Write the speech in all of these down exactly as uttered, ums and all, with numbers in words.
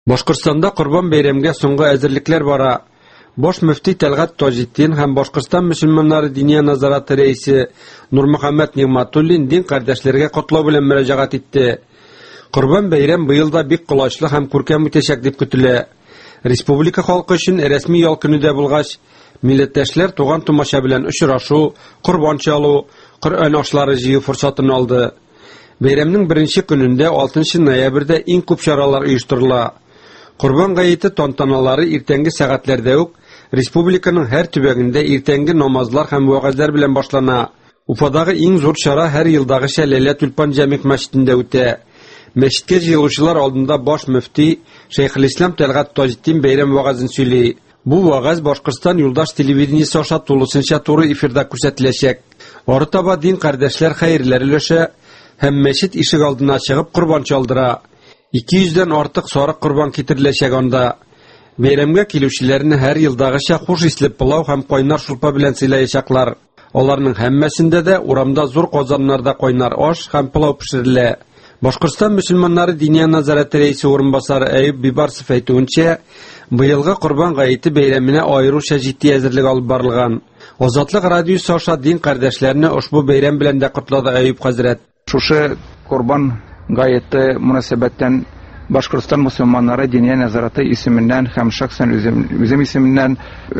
Башкортстанда Курбан бәйрәмгә соңгы әзерлекләр бара. Бош мөфти Тәлгат Таҗетдин һәм Башкортстан мөселманнары диния назараты рәисе Нурмөхәммәд Нигъмәтуллин дин кардәшләргә котлау белән мөрәҗәгать итте. Курбан бәйрәм быел да бик кулачлы һәм күркәм үтәчәк дип көтелә. Республика халкы өчен рәсми ял көне дә булгач, милләттәшләр туган тумача белән очрашу, курбан чалу, Коръән ашлары җыю форсатын алды. Бәйрәмнең беренче көнендә алтынчы ноябрьдә иң күп чаралар оештырыла. Курбан гаете тантаналары иртәнге сәгатьләрдә үк республиканың һәр төбәгендә иртәнге намазлар һәм вәгазьләр белән башлана. Уфадагы иң зур чара һәр елдагыча Ләйлә Тюльпан җәмигъ мәчетендә үтә. Мәчеткә җыелучылар алдында баш мөфти Шәйхелислам Тәлгат Таҗетдин бәйрәм вәгазен сөйли. Бу вәгазь Башкортстан юлдаш телевидениесе аша тулысынча туры эфирда күрсәтеләчәк. Арытаба дин кардәшләр хәерләр өләшә һәм мәчет ишек алдына чыгып курбан чалдыра. ике йөздән артык сарык курбан китереләчәк анда. Бәйрәмгә килүчеләрне һәр елдагыча хуш исле пылау һәм кайнар шулпа белән сыйлаячаклар. Аларның һәммәсендә дә урамда зур казаннарда кайнар аш һәм пылау пешерелә. Башкортстан мөселманнары диния назараты рәисе урынбасары Әйүп Бибарсов әйтүенчә, быелгы Курбан гаете бәйрәменә аеруча җитди әзерлек алып барылган. Азатлык радиосы аша дин кардәшләрне ушбу бәйрәм белән дә котлады Әйүп хәзрәт. Шушы Курбан гаете мөнәсәбәттән Башкортстан мөселманнары диния назараты исеменнән һәм шәхсән үзем, үзем исеменнән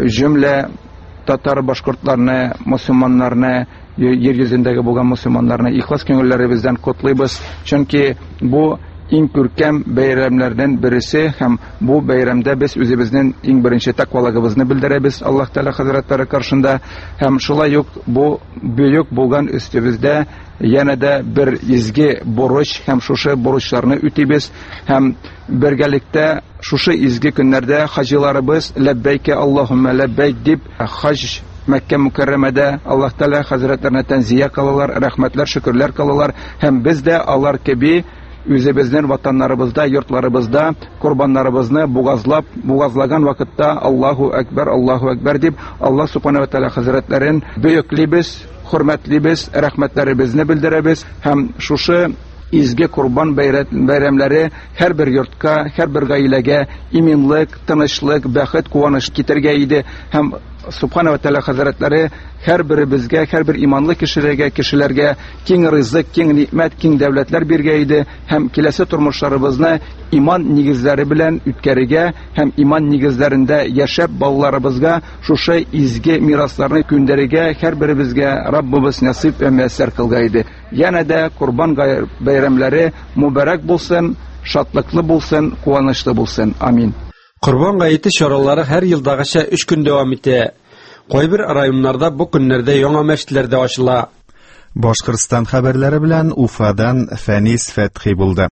җөмлә татар башкортларны, мөселманнарны, yer йөзендәге булган мөселманнарны ихлас күңелләребездән котлыйбыз. Чөнки бу иң күркәм бәйрәмнәрдән берсе һәм бу бәйрәмдә без үзебезнең иң беренче тәкъвалыгыбызны белдерәбез Аллаһ Тәгалә хәзрәтләре каршында һәм шулай ук бу бөек булган өстебездә яна да бер изге бурыч һәм шушы бурычларны үтибез һәм бергәлектә шушы изге көннәрдә хаҗиларыбыз ләббәйкә Аллаһумма ләббәйк дип хаҗ Мәккә мукәррәмәдә Аллаһ Тәгалә хәзрәтләренә тәнзия кылалар, рәхмәтләр, шөкерләр кылалар һәм без дә алар кеби үзебезнең ватаннарыбызда, йортларыбызда курбаннарыбызны бугазлап, бугазлаган вакытта Аллаһу әкбәр, Аллаһу әкбәр дип Аллаһ Субханаһу ва Тәгалә хәзрәтләрен бөеклибез, хөрмәтлибез, рәхмәтләребезне белдерәбез һәм шушы изге курбан бәйрәмләре һәр бер йортка, һәр бер гаиләгә иминлек, тынычлык, бәхет, куаныш китергә иде һәм Субхана ва Тәгалә хәзрәтләре һәр беребезгә, һәр бер иманлы кешеләргә, кешеләргә киң ризык, киң ниъмәт, киң дәүләтләр биргә иде һәм киләсе тормышларыбызны иман нигезләре белән үткәрергә һәм иман нигезләрендә яшәп балаларыбызга шушы изге мирасларны күндәрергә һәр беребезгә Раббыбыз насыйп ва мияссәр кылга иде. Яна да Курбан бәйрәмләре мубарак булсын, шатлыклы булсын, куанычлы булсын. Амин. Курбан гаете чаралары һәр елдагыча өч көн дәвам итә. Кайбер районнарда бу көннәрдә яңа мәчетләр дә ачыла. Башкортстан хәбәрләре белән Уфадан Фәнис Фәтхи булды.